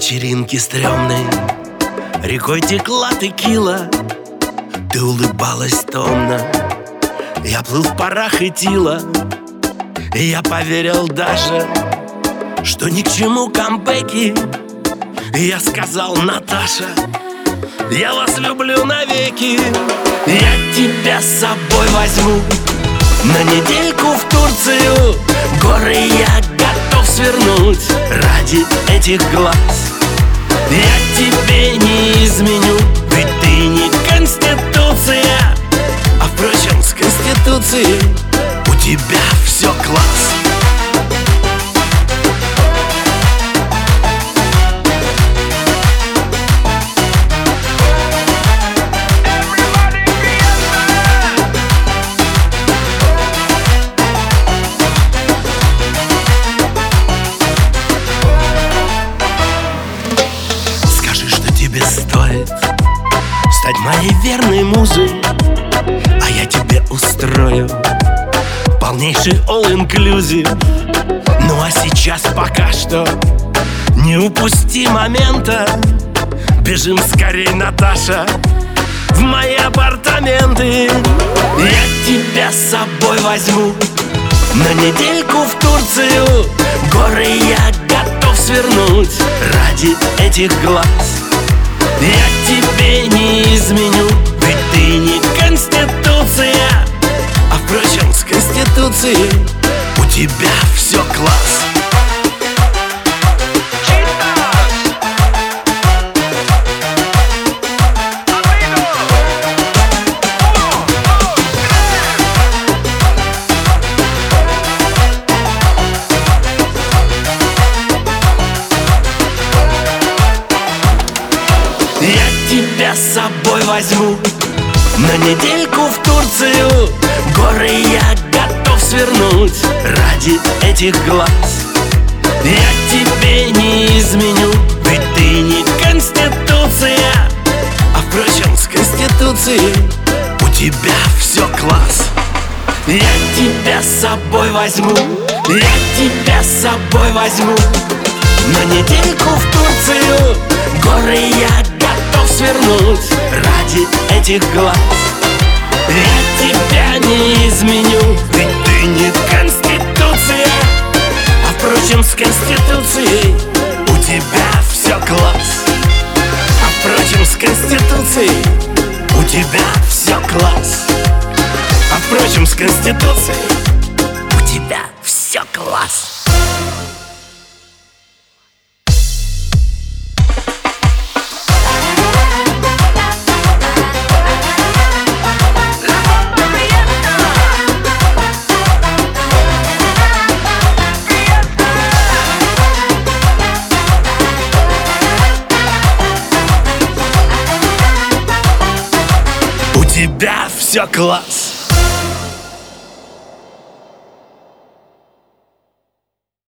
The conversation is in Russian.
вечеринке стрёмной рекой текла текила. Ты улыбалась томно, я плыл в парах и тила. И я поверил даже, что ни к чему камбэки. И я сказал: Наташа, я вас люблю навеки. Я тебя с собой возьму на недельку в Турцию. Горы я готов свернуть ради этих глаз. Я тебе не изменю, ведь ты не Конституция. А впрочем, с Конституцией у тебя все класс. Стоит стать моей верной музой, а я тебе устрою полнейший all-inclusive. Ну а сейчас пока что не упусти момента. Бежим скорей, Наташа, в мои апартаменты. Я тебя с собой возьму на недельку в Турцию. Горы я готов свернуть ради этих глаз. Я тебе не изменю, ведь ты не Конституция. А впрочем, с Конституцией у тебя все класс. Я тебя с собой возьму на недельку в Турцию. Горы я готов свернуть ради этих глаз. Я тебе не изменю, ведь ты не Конституция. А впрочем, с Конституцией у тебя все класс. Я тебя с собой возьму, я тебя с собой возьму на недельку в Турцию. Горы я готов свернуть ради этих глаз. Я тебя не изменю, ведь ты не Конституция. А впрочем, с Конституцией у тебя все класс. А впрочем, с Конституцией у тебя все класс. А впрочем, с Конституцией у тебя все класс. У тебя все класс.